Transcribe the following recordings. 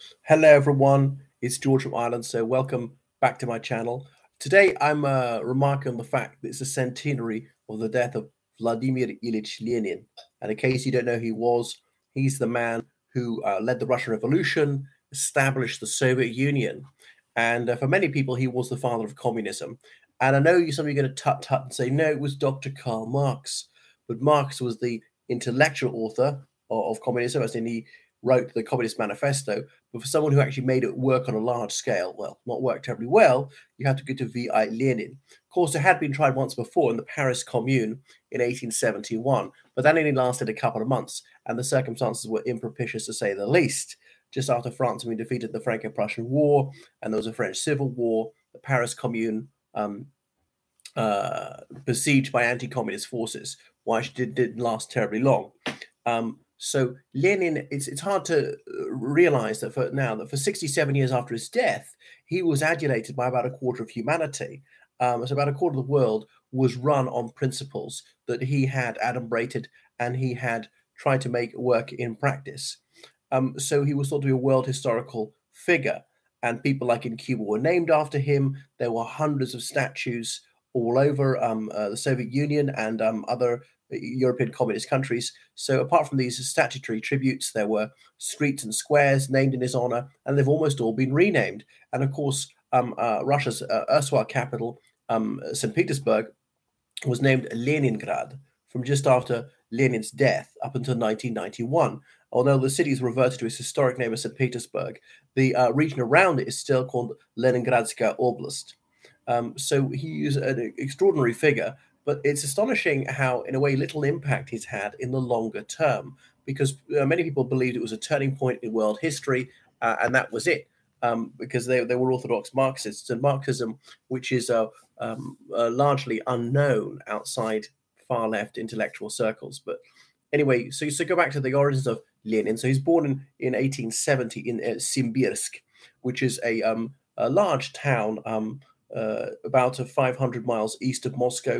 Hello, everyone. It's George from Ireland. So, welcome back to my channel. Today, I'm remarking on the fact that it's a centenary of the death of Vladimir Ilyich Lenin. And in case you don't know who he was, he's the man who led the Russian Revolution, established the Soviet Union. And for many people, he was the father of communism. And I know some of you are going to tut tut and say, no, it was Dr. Karl Marx. But Marx was the intellectual author of communism, as in he wrote the Communist Manifesto. But for someone who actually made it work on a large scale, well, not work terribly well, you have to go to V.I. Lenin. Of course, it had been tried once before in the Paris Commune in 1871, but that only lasted a couple of months, and the circumstances were impropitious to say the least. Just after France had been defeated in the Franco-Prussian War, and there was a French Civil War, the Paris Commune besieged by anti-communist forces, which didn't last terribly long. So Lenin, it's hard to realize that for 67 years after his death, he was adulated by about a quarter of humanity. So about a quarter of the world was run on principles that he had adumbrated and he had tried to make work in practice. So he was thought to be a world historical figure, and people like in Cuba were named after him. There were hundreds of statues all over the Soviet Union and other European communist countries. So apart from these statutory tributes, there were streets and squares named in his honor, and they've almost all been renamed. And of course, Russia's erstwhile capital, St. Petersburg, was named Leningrad from just after Lenin's death up until 1991. Although the city has reverted to its historic name of St. Petersburg, the region around it is still called Leningradskaya Oblast. So he is an extraordinary figure, but it's astonishing how, in a way, little impact he's had in the longer term, because many people believed it was a turning point in world history, and that was it, because they were Orthodox Marxists, and Marxism, which is largely unknown outside far-left intellectual circles. But anyway, so go back to the origins of Lenin. So he's born in 1870 in Simbirsk, which is a large town about 500 miles east of Moscow.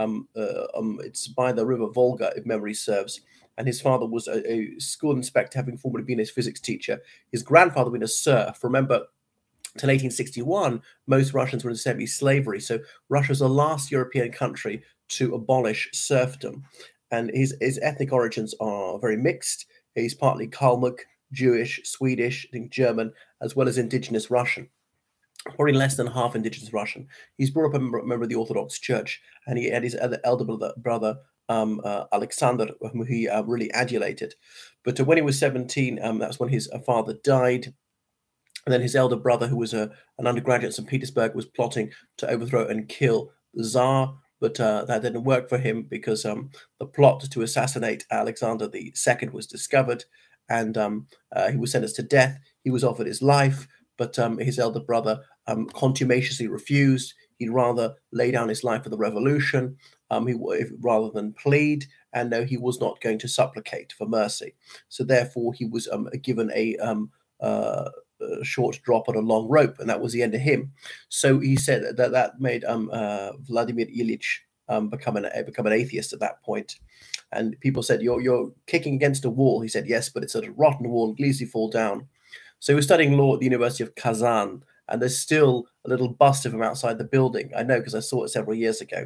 It's by the river Volga, if memory serves. And his father was a school inspector, having formerly been his physics teacher. His grandfather been a serf. Remember, till 1861, most Russians were in semi-slavery. So Russia was the last European country to abolish serfdom. And his ethnic origins are very mixed. He's partly Kalmuk, Jewish, Swedish, I think German, as well as indigenous Russian. Probably less than half indigenous Russian. He's brought up a member of the Orthodox Church, and he had his elder brother Alexander, whom he really adulated. But when he was 17, that's when his father died. And then his elder brother, who was an undergraduate at St. Petersburg, was plotting to overthrow and kill the Tsar. But that didn't work for him because the plot to assassinate Alexander II was discovered, and he was sentenced to death. He was offered his life, but his elder brother contumaciously refused. He'd rather lay down his life for the revolution rather than plead, and no, he was not going to supplicate for mercy. So therefore, he was given a short drop on a long rope, and that was the end of him. So he said that made Vladimir Ilyich become an atheist at that point. And people said, "You're kicking against a wall." He said, "Yes, but it's a rotten wall; it easily fall down." So he was studying law at the University of Kazan, and there's still a little bust of him outside the building. I know because I saw it several years ago.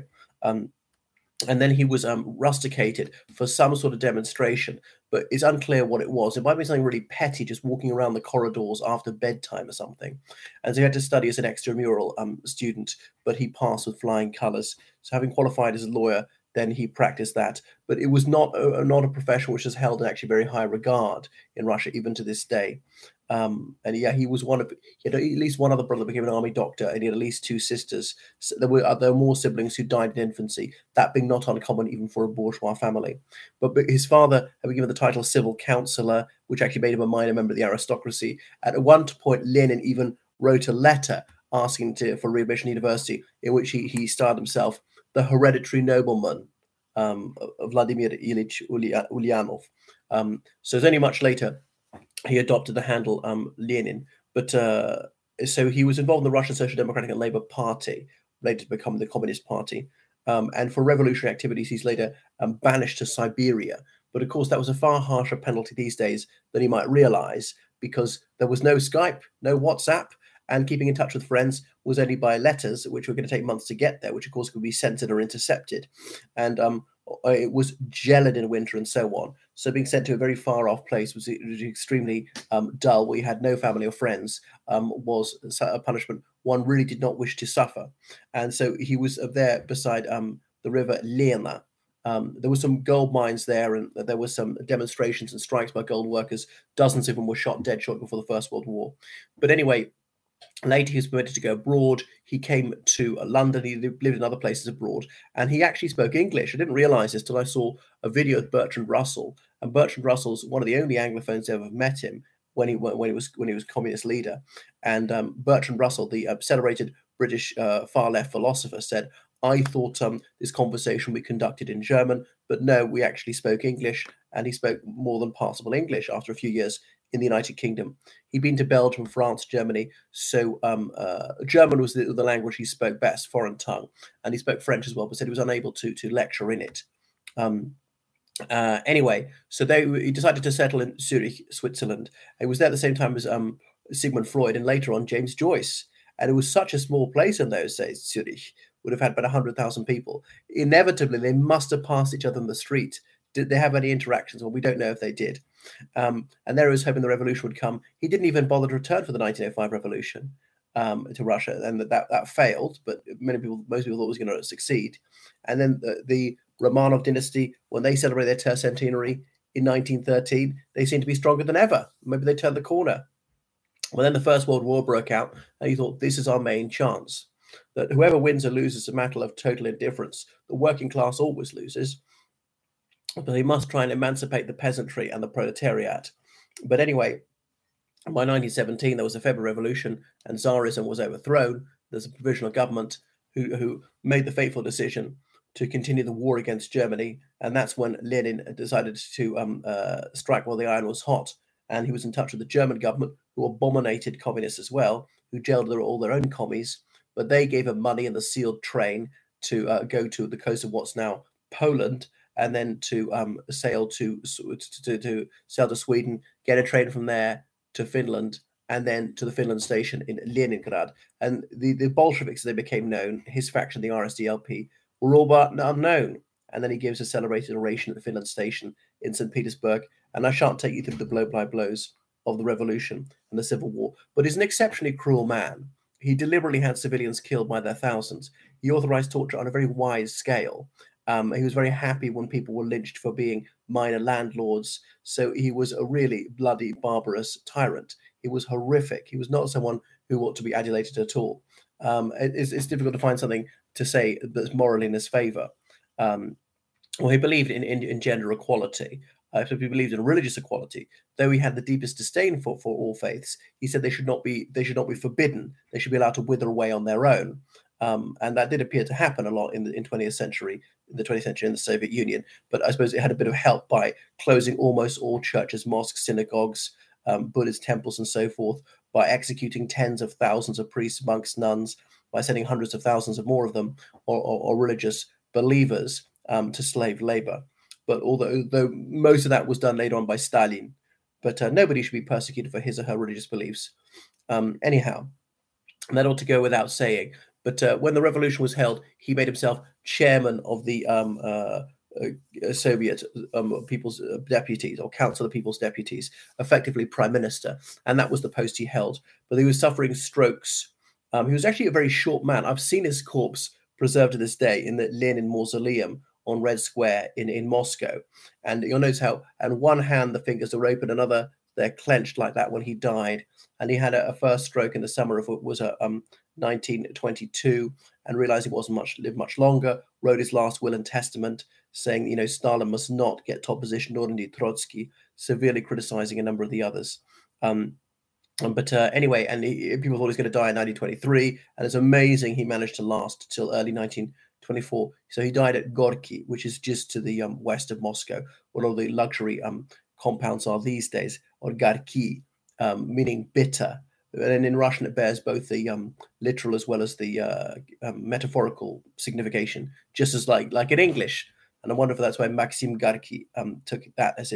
And then he was rusticated for some sort of demonstration, but it's unclear what it was. It might be something really petty, just walking around the corridors after bedtime or something. And so he had to study as an extramural student, but he passed with flying colours. So having qualified as a lawyer, then he practiced that. But it was not a profession which is held in actually very high regard in Russia, even to this day. And yeah, he had at least one other brother became an army doctor, and he had at least two sisters. So there were more siblings who died in infancy, that being not uncommon even for a bourgeois family. But his father had been given the title civil councillor, which actually made him a minor member of the aristocracy. At one point, Lenin even wrote a letter asking for readmission university, in which he styled himself the hereditary nobleman, Vladimir Ilyich Ulyanov. So it's only much later he adopted the handle Lenin. But so he was involved in the Russian Social Democratic and Labour Party, later to become the Communist Party. And for revolutionary activities, he's later banished to Siberia. But of course, that was a far harsher penalty these days than he might realize, because there was no Skype, no WhatsApp, and keeping in touch with friends was only by letters, which were going to take months to get there, which of course could be censored or intercepted. And it was gelid in winter and so on. So being sent to a very far off place was extremely dull, where you had no family or friends, was a punishment one really did not wish to suffer. And so he was there beside the river Lena. There were some gold mines there, and there were some demonstrations and strikes by gold workers. Dozens of them were shot dead shortly before the First World War. But anyway, later he was permitted to go abroad. He came to London. He lived in other places abroad, and he actually spoke English. I didn't realize this till I saw a video of Bertrand Russell. And Bertrand Russell's one of the only Anglophones to ever met him when he was communist leader. And Bertrand Russell, the celebrated British far left philosopher, said, "I thought this conversation we conducted in German, but no, we actually spoke English." And he spoke more than passable English after a few years in the United Kingdom. He'd been to Belgium, France, Germany, so German was the language he spoke best, foreign tongue, and he spoke French as well, but said he was unable to lecture in it. Anyway, so he decided to settle in Zurich, Switzerland. He was there at the same time as Sigmund Freud and later on James Joyce. And it was such a small place in those days, Zurich would have had about 100,000 people. Inevitably, they must have passed each other in the street. Did they have any interactions? Well, we don't know if they did. And there he was hoping the revolution would come. He didn't even bother to return for the 1905 revolution to Russia, and that failed. But most people thought it was going to succeed. And then the Romanov dynasty, when they celebrated their tercentenary in 1913, they seemed to be stronger than ever. Maybe they turned the corner. Well, then the First World War broke out, and he thought, this is our main chance. That whoever wins or loses is a matter of total indifference. The working class always loses, but he must try and emancipate the peasantry and the proletariat. But anyway, by 1917, there was a February Revolution, and Tsarism was overthrown. There's a provisional government who made the fateful decision to continue the war against Germany, and that's when Lenin decided to strike while the iron was hot. And he was in touch with the German government, who abominated communists as well, who jailed all their own commies, but they gave him money in the sealed train to go to the coast of what's now Poland, and then to sail to Sweden, get a train from there to Finland, and then to the Finland station in Leningrad. And the Bolsheviks, as they became known, his faction, the RSDLP, were all but unknown. And then he gives a celebrated oration at the Finland station in St. Petersburg. And I shan't take you through the blow-by-blows of the revolution and the Civil War, but he's an exceptionally cruel man. He deliberately had civilians killed by their thousands. He authorized torture on a very wide scale. He was very happy when people were lynched for being minor landlords. So he was a really bloody, barbarous tyrant. He was horrific. He was not someone who ought to be adulated at all. It's difficult to find something to say that's morally in his favor. Well, he believed in gender equality. So he believed in religious equality. Though he had the deepest disdain for all faiths, he said they should not be forbidden. They should be allowed to wither away on their own. And that did appear to happen a lot in the 20th century, in the Soviet Union. But I suppose it had a bit of help by closing almost all churches, mosques, synagogues, Buddhist temples, and so forth, by executing tens of thousands of priests, monks, nuns, by sending hundreds of thousands of more of them, or religious believers, to slave labor. But although most of that was done later on by Stalin, but nobody should be persecuted for his or her religious beliefs. Anyhow, and that ought to go without saying. But when the revolution was held, he made himself chairman of the Soviet People's Deputies, or Council of People's Deputies, effectively prime minister. And that was the post he held. But he was suffering strokes. He was actually a very short man. I've seen his corpse preserved to this day in the Lenin Mausoleum on Red Square in Moscow. And you'll notice how, on one hand, the fingers are open, another, they're clenched like that when he died. And he had a first stroke in the summer of 1922, and realizing he wasn't live much longer, wrote his last will and testament, saying, Stalin must not get top position, nor indeed Trotsky, severely criticizing a number of the others. But anyway, and people thought he was going to die in 1923, and it's amazing he managed to last till early 1924. So he died at Gorky, which is just to the west of Moscow, where all the luxury compounds are these days, or Garki, meaning bitter. And in Russian, it bears both the literal as well as the metaphorical signification, just as like in English. And I wonder if that's why Maxim Gorky took that as his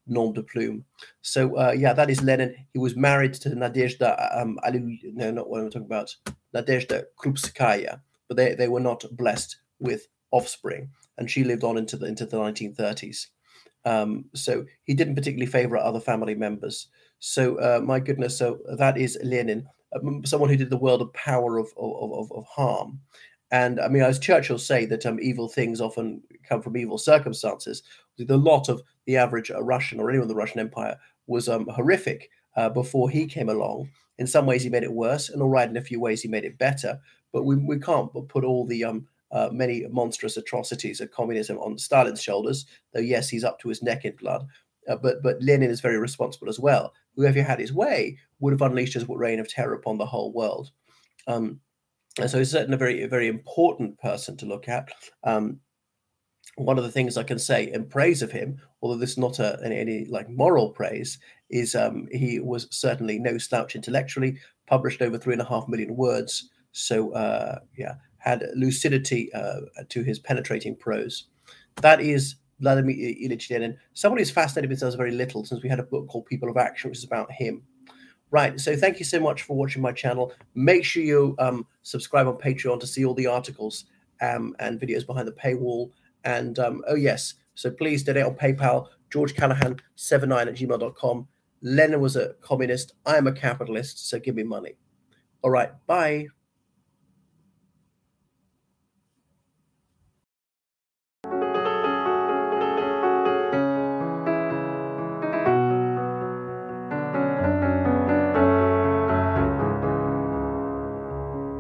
nom de plume. So yeah, that is Lenin. He was married to Nadezhda no, not what I'm talking about, Nadezhda Krupskaya, but they were not blessed with offspring, and she lived on into the 1930s. So he didn't particularly favor other family members. So my goodness, so that is Lenin, someone who did the world a power of harm. And I mean, as Churchill say that evil things often come from evil circumstances. The lot of the average Russian or anyone in the Russian Empire was horrific before he came along. In some ways, he made it worse, and all right, in a few ways, he made it better. But we can't put all the many monstrous atrocities of communism on Stalin's shoulders, though yes, he's up to his neck in blood. But Lenin is very responsible as well. Whoever had his way would have unleashed his reign of terror upon the whole world. And so he's certainly a very important person to look at. One of the things I can say in praise of him, although this is not any like moral praise, is he was certainly no slouch intellectually, published over 3.5 million words. So yeah, had lucidity to his penetrating prose. That is Vladimir Ilyich Lenin. Someone who's fascinated with us very little, since we had a book called People of Action, which is about him. Right, so thank you so much for watching my channel. Make sure you subscribe on Patreon to see all the articles and videos behind the paywall. And oh yes, so please donate on PayPal, georgecallahan79@gmail.com. Lenin was a communist. I am a capitalist, so give me money. All right, bye.